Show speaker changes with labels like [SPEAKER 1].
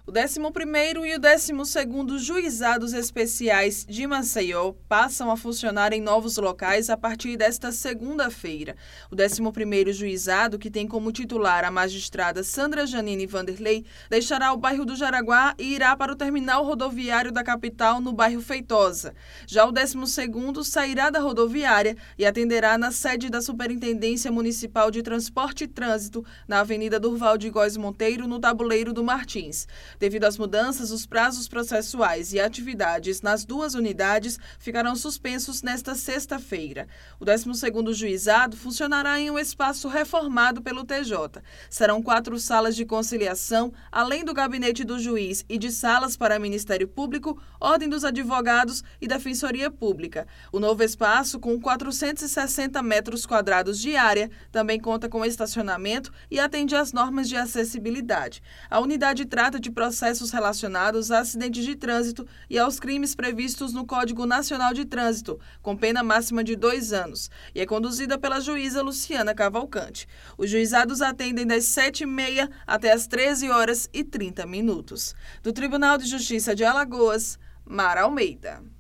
[SPEAKER 1] O 11º e o 12º Juizados Especiais de Maceió passam a funcionar em novos locais a partir desta segunda-feira. O 11º Juizado, que tem como titular a magistrada Sandra Janine Vanderlei, deixará o bairro do Jaraguá e irá para o terminal rodoviário da capital, no bairro Feitosa. Já o 12º sairá da rodoviária e atenderá na sede da Superintendência Municipal de Transporte e Trânsito, na Avenida Durval de Góes Monteiro, no Tabuleiro do Martins. Devido às mudanças, os prazos processuais e atividades nas duas unidades ficarão suspensos nesta sexta-feira. O 12º Juizado funcionará em um espaço reformado pelo TJ. Serão 4 salas de conciliação, além do gabinete do juiz e de salas para Ministério Público, Ordem dos Advogados e Defensoria Pública. O novo espaço, com 460 metros quadrados de área, também conta com estacionamento e atende às normas de acessibilidade. A unidade trata de processos relacionados a acidentes de trânsito e aos crimes previstos no Código Nacional de Trânsito, com pena máxima de 2 anos, e é conduzida pela juíza Luciana Cavalcante. Os juizados atendem das 7h30 até as 13h30. Do Tribunal de Justiça de Alagoas, Mara Almeida.